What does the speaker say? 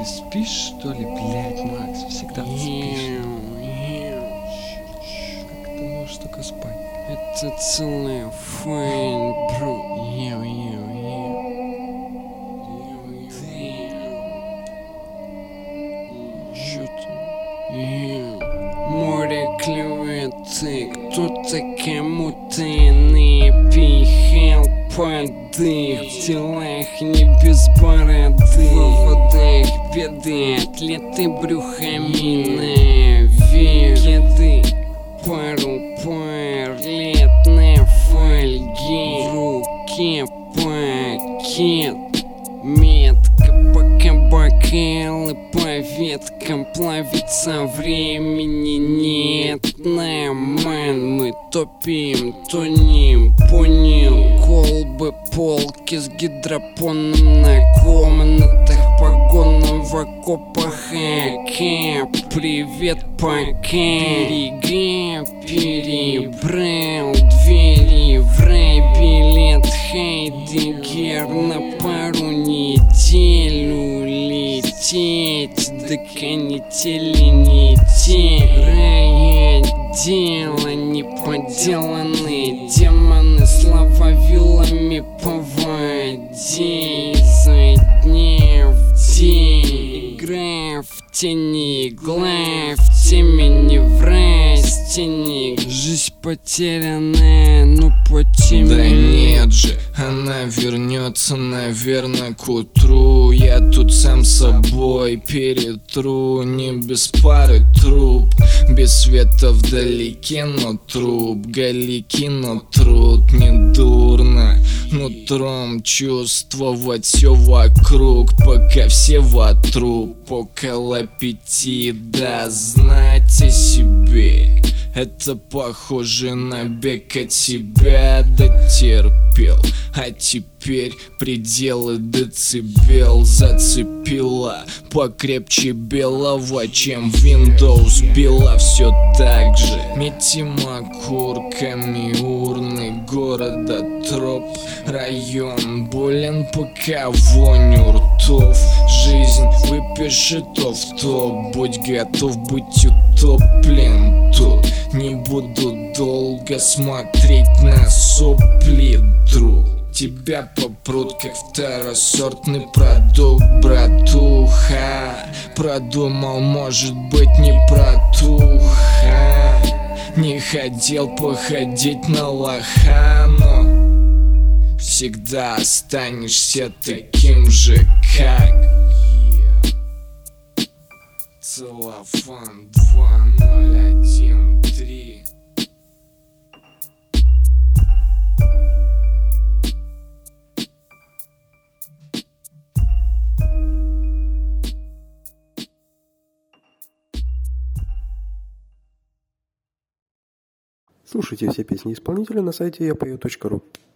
Ты спишь, что ли, блядь, Макс? Всегда ты спишь. Как ты можешь только спать? Это целая файн, бро. Чё там? Море клюет, кто-то кому-то напихал подых. В делах не без бороды, в водах беды, атлеты брюхами наверх. Кеды, пару пар лет на фольге, в руке пакет. Метка, пока бокалы по веткам плавится, времени нет нам, мы топим, тонем, понял. Колбы, полки с гидропоном на комнатах, погоном в окопах, привет, пока. Берега перебрал двери в рай, билет Хайдегер на пару недель улететь, до канители не те. Рая дело не поделанные, демоны слова вилами по воде, изо дня в день. Игра в тени, игла в темени, в растении. Жизнь потерянная, ну почему? Да нет же, она вернется, наверное, к утру. Я тут сам собой перетру, не без пары труб, без света вдалеке, но труп галики, но труд не дурно. Нутром чувствовать все вокруг, пока все вокруг, около аппетит, да знать о себе. Это похоже на бег от себя, дотерпел, а теперь пределы децибел зацепила покрепче белого, чем Windows била. Все так же метим окурками урны города троп. Район болен, пока вонь у ртов. Жизнь выпишет топ, будь готов быть утоплен тут. Не буду долго смотреть на сопли, друг. Тебя попрут как второсортный продукт, братуха. Продумал, может быть, не протуха. Не хотел походить на лоха, но всегда останешься таким же, как Целлофан 2013. Слушайте все песни исполнителя на сайте yapою.ru.